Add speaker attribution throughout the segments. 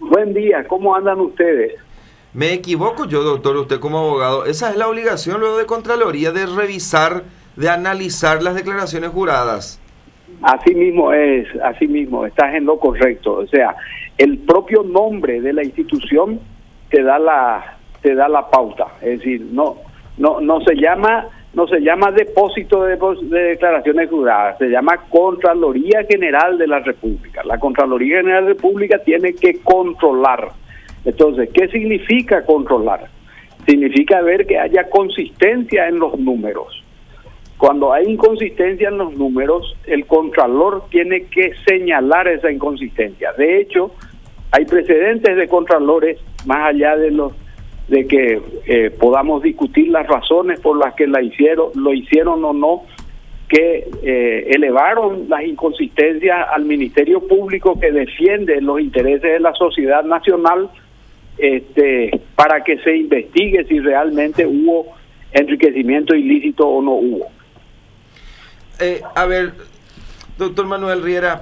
Speaker 1: Buen día, ¿cómo andan ustedes?
Speaker 2: ¿Me equivoco yo, doctor, usted como abogado? Esa es la obligación luego de Contraloría de revisar, de analizar las declaraciones juradas.
Speaker 1: Así mismo, estás en lo correcto. O sea, el propio nombre de la institución te da la pauta. Es decir, no se llama depósito de declaraciones juradas, se llama Contraloría General de la República. La Contraloría General de la República tiene que controlar. Entonces, ¿qué significa controlar? Significa ver que haya consistencia en los números. Cuando hay inconsistencia en los números, el contralor tiene que señalar esa inconsistencia. De hecho, hay precedentes de contralores, más allá de que podamos discutir las razones por las que lo hicieron o no, que elevaron las inconsistencias al Ministerio Público que defiende los intereses de la sociedad nacional, para que se investigue si realmente hubo enriquecimiento ilícito o no hubo.
Speaker 2: A ver, doctor Manuel Riera,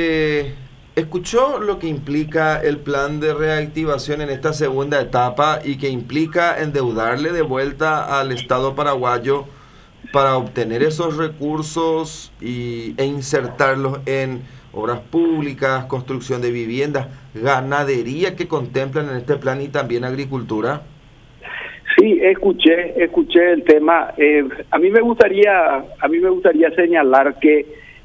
Speaker 2: ¿escuchó lo que implica el plan de reactivación en esta segunda etapa y que implica endeudarle de vuelta al Estado paraguayo para obtener esos recursos e insertarlos en obras públicas, construcción de viviendas, ganadería que contemplan en este plan y también agricultura?
Speaker 1: Sí, escuché el tema. A mí me gustaría señalar que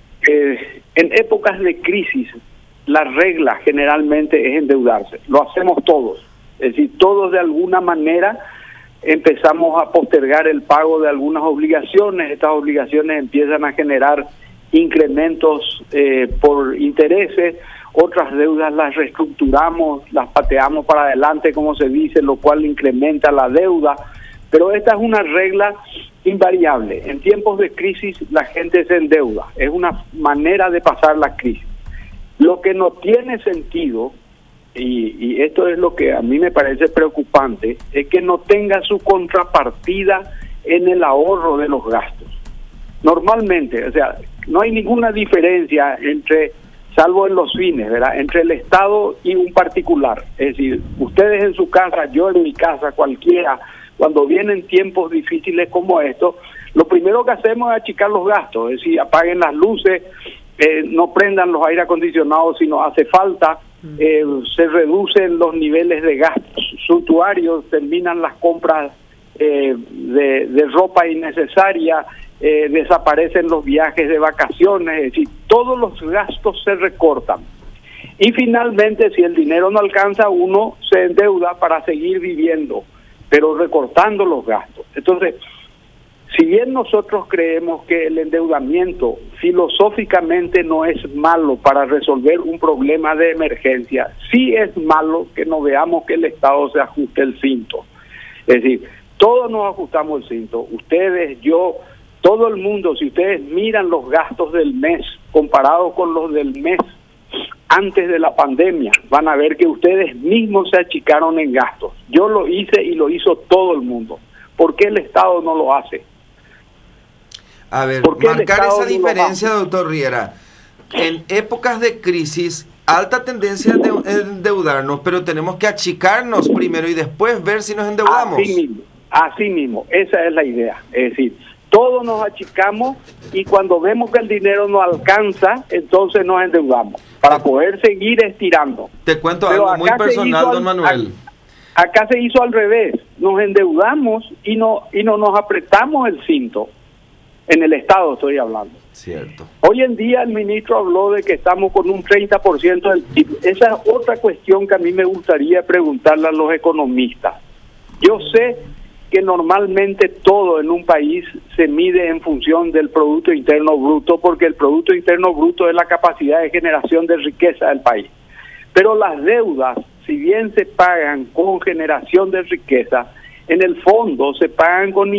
Speaker 1: en épocas de crisis la regla generalmente es endeudarse. Lo hacemos todos. Es decir, todos de alguna manera empezamos a postergar el pago de algunas obligaciones. Estas obligaciones empiezan a generar incrementos por intereses. Otras deudas las reestructuramos, las pateamos para adelante, como se dice, lo cual incrementa la deuda. Pero esta es una regla invariable. En tiempos de crisis la gente se endeuda. Es una manera de pasar la crisis. Lo que no tiene sentido, y esto es lo que a mí me parece preocupante, es que no tenga su contrapartida en el ahorro de los gastos. Normalmente, o sea, no hay ninguna diferencia salvo en los fines, ¿verdad?, entre el Estado y un particular. Es decir, ustedes en su casa, yo en mi casa, cualquiera, cuando vienen tiempos difíciles como estos, lo primero que hacemos es achicar los gastos, es decir, apaguen las luces, no prendan los aire acondicionados si no hace falta, se reducen los niveles de gastos suntuarios, terminan las compras de ropa innecesaria, desaparecen los viajes de vacaciones, es decir, todos los gastos se recortan. Y finalmente, si el dinero no alcanza, uno se endeuda para seguir viviendo, pero recortando los gastos. Entonces, si bien nosotros creemos que el endeudamiento filosóficamente no es malo para resolver un problema de emergencia, sí es malo que no veamos que el Estado se ajuste el cinto. Es decir, todos nos ajustamos el cinto, ustedes, yo, todo el mundo. Si ustedes miran los gastos del mes comparados con los del mes antes de la pandemia, van a ver que ustedes mismos se achicaron en gastos. Yo lo hice y lo hizo todo el mundo. ¿Por qué el Estado no lo hace?
Speaker 2: A ver, marcar esa diferencia, doctor Riera. En épocas de crisis, alta tendencia a endeudarnos, pero tenemos que achicarnos primero y después ver si nos endeudamos.
Speaker 1: Así mismo, esa es la idea. Es decir, todos nos achicamos y cuando vemos que el dinero no alcanza, entonces nos endeudamos para poder seguir estirando.
Speaker 2: Te cuento algo muy personal, don Manuel.
Speaker 1: Acá se hizo al revés, nos endeudamos y no nos apretamos el cinto. En el Estado estoy hablando.
Speaker 2: Cierto.
Speaker 1: Hoy en día el ministro habló de que estamos con un 30% del PIB. Esa es otra cuestión que a mí me gustaría preguntarle a los economistas. Yo sé que normalmente todo en un país se mide en función del Producto Interno Bruto, porque el Producto Interno Bruto es la capacidad de generación de riqueza del país. Pero las deudas, si bien se pagan con generación de riqueza, en el fondo se pagan con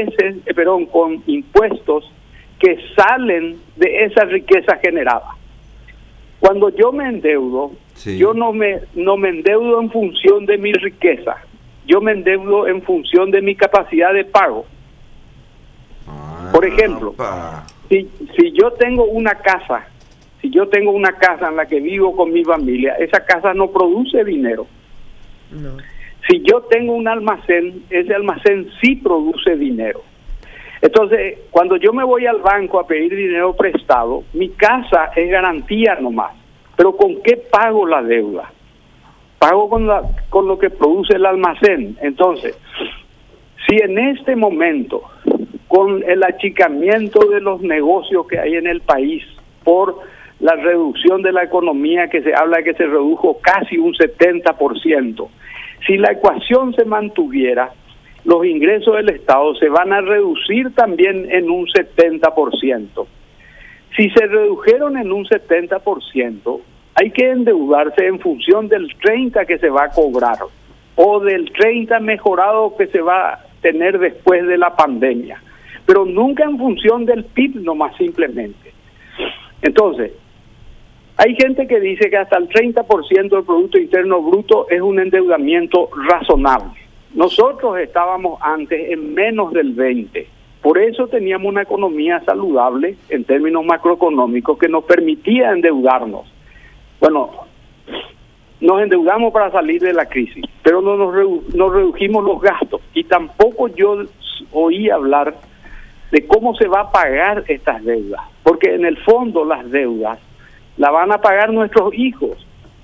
Speaker 1: con impuestos que salen de esa riqueza generada. Cuando yo me endeudo, sí, yo no me endeudo en función de mi riqueza, yo me endeudo en función de mi capacidad de pago. Por ejemplo, si yo tengo una casa si yo tengo una casa en la que vivo con mi familia, esa casa no produce dinero.
Speaker 3: No.
Speaker 1: Si yo tengo un almacén, ese almacén sí produce dinero. Entonces, cuando yo me voy al banco a pedir dinero prestado, mi casa es garantía nomás. Pero ¿con qué pago la deuda? Pago con lo que produce el almacén. Entonces, si en este momento, con el achicamiento de los negocios que hay en el país, por la reducción de la economía, que se habla de que se redujo casi un 70%, si la ecuación se mantuviera, los ingresos del Estado se van a reducir también en un 70%. Si se redujeron en un 70%, hay que endeudarse en función del 30% que se va a cobrar o del 30% mejorado que se va a tener después de la pandemia, pero nunca en función del PIB nomás simplemente. Entonces, hay gente que dice que hasta el 30% del Producto Interno Bruto es un endeudamiento razonable. Nosotros estábamos antes en menos del 20%. Por eso teníamos una economía saludable en términos macroeconómicos que nos permitía endeudarnos. Bueno, nos endeudamos para salir de la crisis, pero no nos redujimos los gastos. Y tampoco yo oí hablar de cómo se va a pagar estas deudas, porque en el fondo las deudas la van a pagar nuestros hijos.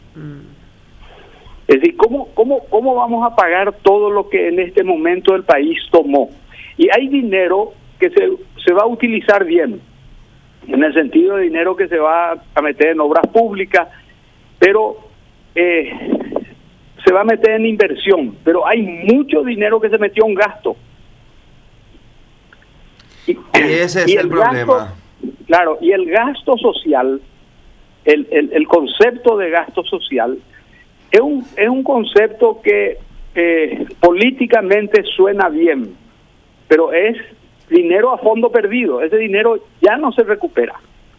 Speaker 1: Es decir, ¿cómo vamos a pagar todo lo que en este momento el país tomó? Y hay dinero que se va a utilizar bien, en el sentido de dinero que se va a meter en obras públicas, pero se va a meter en inversión, pero hay mucho dinero que se metió en gasto.
Speaker 2: Y ese es el problema.
Speaker 1: Gasto, claro, y el gasto social, el concepto de gasto social, es un concepto que políticamente suena bien, pero es dinero a fondo perdido. Ese dinero ya no se recupera.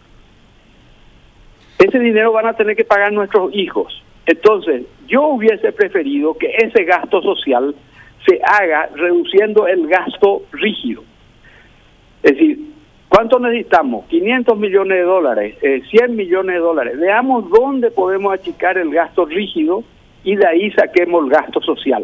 Speaker 1: Ese dinero van a tener que pagar nuestros hijos. Entonces, yo hubiese preferido que ese gasto social se haga reduciendo el gasto rígido. Es decir, ¿cuánto necesitamos? 500 millones de dólares, 100 millones de dólares. Veamos dónde podemos achicar el gasto rígido y de ahí saquemos el gasto social.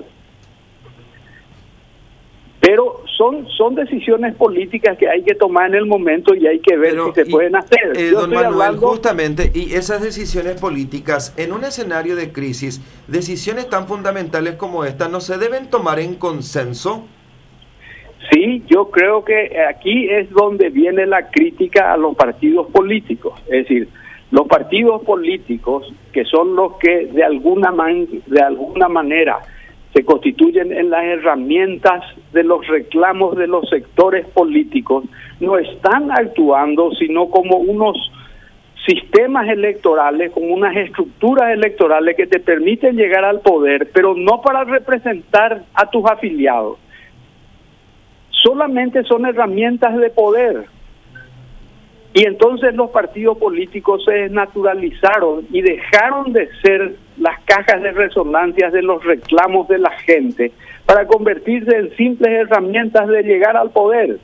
Speaker 1: Pero son decisiones políticas que hay que tomar en el momento y hay que ver si se pueden hacer.
Speaker 2: Don Manuel, justamente, y esas decisiones políticas, en un escenario de crisis, decisiones tan fundamentales como esta, ¿no se deben tomar en consenso?
Speaker 1: Sí, yo creo que aquí es donde viene la crítica a los partidos políticos. Es decir, los partidos políticos, que son los que de alguna manera se constituyen en las herramientas de los reclamos de los sectores políticos, no están actuando sino como unos sistemas electorales, como unas estructuras electorales que te permiten llegar al poder, pero no para representar a tus afiliados. Solamente son herramientas de poder. Y entonces los partidos políticos se desnaturalizaron y dejaron de ser las cajas de resonancia de los reclamos de la gente para convertirse en simples herramientas de llegar al poder.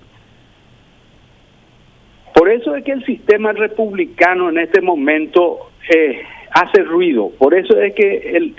Speaker 1: Por eso es que el sistema republicano en este momento hace ruido. Por eso es que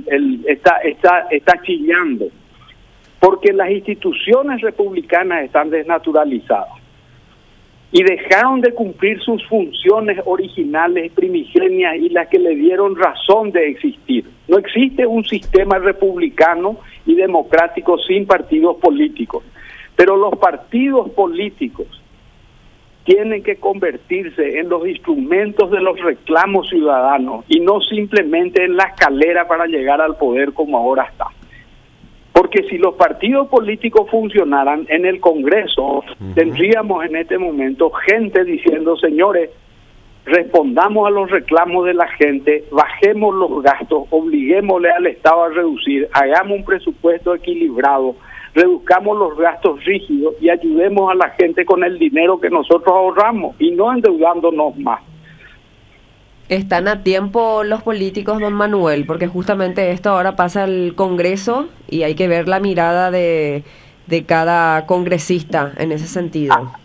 Speaker 1: está chillando. Porque las instituciones republicanas están desnaturalizadas y dejaron de cumplir sus funciones originales, primigenias y las que le dieron razón de existir. No existe un sistema republicano y democrático sin partidos políticos, pero los partidos políticos tienen que convertirse en los instrumentos de los reclamos ciudadanos y no simplemente en la escalera para llegar al poder como ahora está. Porque si los partidos políticos funcionaran en el Congreso, tendríamos en este momento gente diciendo, señores, respondamos a los reclamos de la gente, bajemos los gastos, obliguémosle al Estado a reducir, hagamos un presupuesto equilibrado, reduzcamos los gastos rígidos y ayudemos a la gente con el dinero que nosotros ahorramos y no endeudándonos más.
Speaker 3: ¿Están a tiempo los políticos, don Manuel? Porque justamente esto ahora pasa al Congreso y hay que ver la mirada de cada congresista en ese sentido.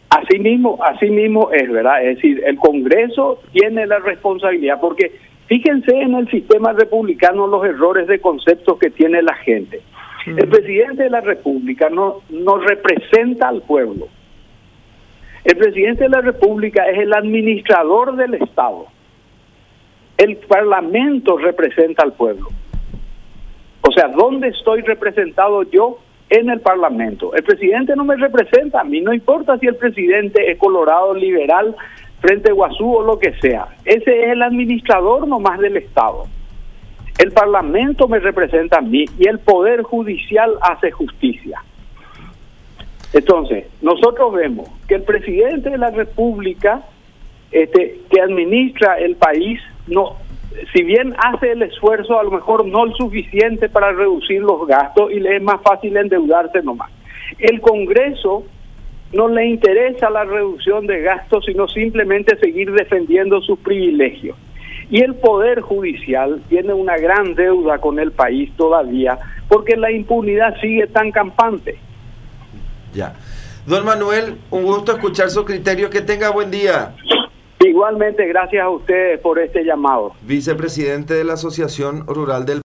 Speaker 1: Así mismo es, ¿verdad? Es decir, el Congreso tiene la responsabilidad, porque fíjense en el sistema republicano los errores de conceptos que tiene la gente. El presidente de la República no representa al pueblo. El presidente de la República es el administrador del Estado. El Parlamento representa al pueblo. O sea, ¿dónde estoy representado yo? En el Parlamento. El presidente no me representa a mí, no importa si el presidente es colorado, liberal, Frente Guazú o lo que sea. Ese es el administrador nomás del Estado. El Parlamento me representa a mí y el Poder Judicial hace justicia. Entonces, nosotros vemos que el presidente de la República, que administra el país, no, si bien hace el esfuerzo, a lo mejor no el suficiente para reducir los gastos y le es más fácil endeudarse nomás. El Congreso no le interesa la reducción de gastos, sino simplemente seguir defendiendo sus privilegios. Y el Poder Judicial tiene una gran deuda con el país todavía, porque la impunidad sigue tan campante.
Speaker 2: Ya. Don Manuel, un gusto escuchar su criterio. Que tenga buen día.
Speaker 1: Igualmente, gracias a ustedes por este llamado.
Speaker 2: Vicepresidente de la Asociación Rural del